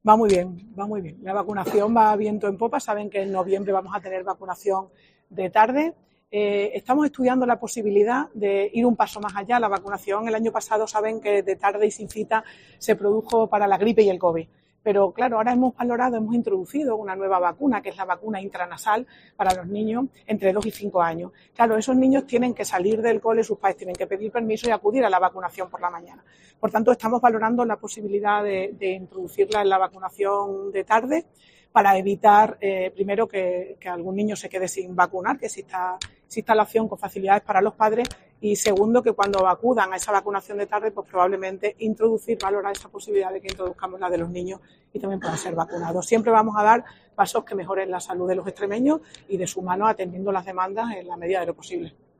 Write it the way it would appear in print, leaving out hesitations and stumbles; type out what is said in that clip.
Va muy bien, va muy bien. La vacunación va viento en popa. Saben que en noviembre vamos a tener vacunación de tarde. Estamos estudiando la posibilidad de ir un paso más allá. La vacunación el año pasado, saben que de tarde y sin cita se produjo para la gripe y el COVID. Pero claro, ahora hemos introducido una nueva vacuna, que es la vacuna intranasal para los niños entre 2 y 5 años. Claro, esos niños tienen que salir del cole, sus padres tienen que pedir permiso y acudir a la vacunación por la mañana. Por tanto, estamos valorando la posibilidad de introducirla en la vacunación de tarde para evitar, primero, que algún niño se quede sin vacunar, que exista la opción con facilidades para los padres, y segundo, que cuando acudan a esa vacunación de tarde, pues probablemente valorar esa posibilidad de que introduzcamos la de los niños y también puedan ser vacunados. Siempre vamos a dar pasos que mejoren la salud de los extremeños y de su mano, atendiendo las demandas en la medida de lo posible.